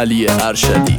علی ارشدی.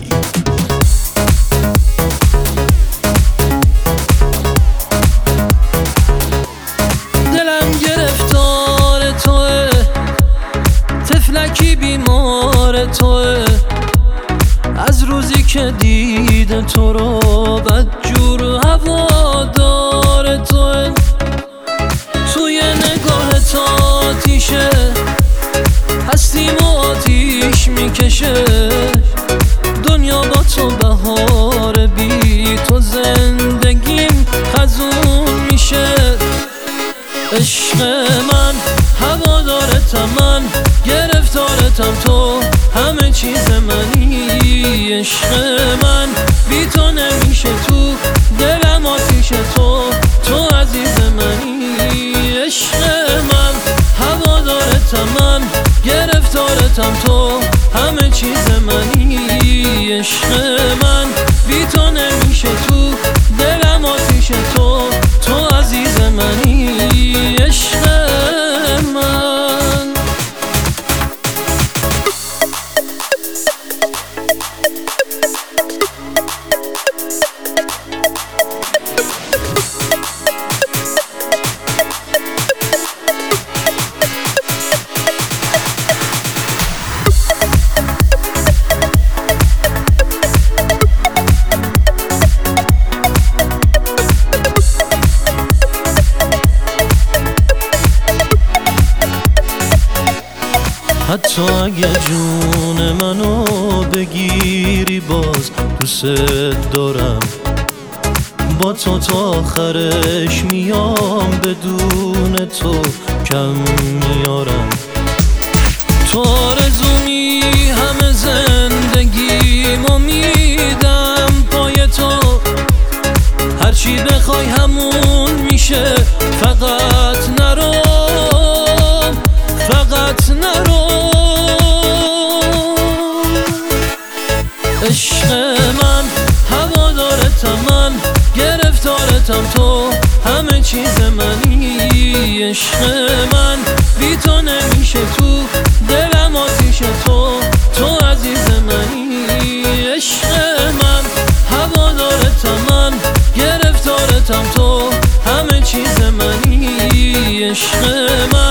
دلم گرفتار توه، طفلکی بیمار توه، از روزی که دیده تو رو بدجور هوادار توه. توی نگاه آتیشه، هستیم و آتیش میکشه، دنیا با تو بهار، بی تو زندگیم خزون میشه. عشق من هوادارتم، من گرفتارتم، تو همه چیز منی. عشق من بی تو نمیشه، تو دلم آتیشه، تو عزیز منی. عشق من هوادارتم، من گرفتارتم، تو همه چیز منی. عشق من بی تو نمیشه، تو دلم آتیشه، تو عزیز منی. عشق من حتی اگه جون منو بگیری باز دوست دارم، با تو تا آخرش میام، بدون تو کم میارم. تو آرزومی همه زندگیمو میدم پای تو، هرچی بخوای همون میشه، فقط نرو، فقط نرو. عشق من هوادارتم، من گرفتارتم، تو همه چیز منی. عشق من بی تو نمیشه، تو دلم آتیشه، تو عزیز منی. عشق من هوادارتم، من گرفتارتم، تو همه چیز منی. عشق من